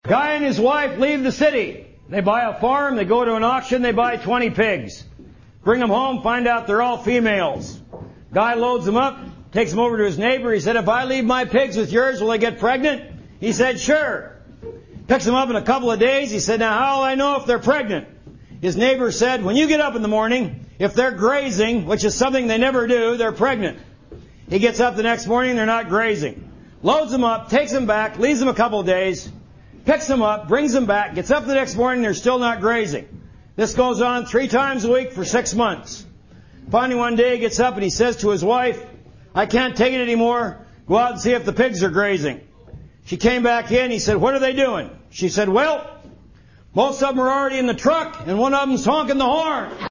Guy and his wife leave the city. They buy a farm, they go to an auction, they buy 20 pigs. Bring them home, find out they're all females. Guy loads them up, takes them over to his neighbor. He said, if I leave my pigs with yours, will they get pregnant? He said, sure. Picks them up in a couple of days. He said, now how will I know if they're pregnant? His neighbor said, when you get up in the morning, if they're grazing, which is something they never do, they're pregnant. He gets up the next morning, they're not grazing. Loads them up, takes them back, leaves them a couple of days, picks them up, brings them back, gets up the next morning, they're still not grazing. This goes on 3 times a week for 6 months. Finally one day he gets up and he says to his wife, I can't take it anymore. Go out and see if the pigs are grazing. She came back in. He said, what are they doing? She said, well, most of them are already in the truck and one of them's honking the horn.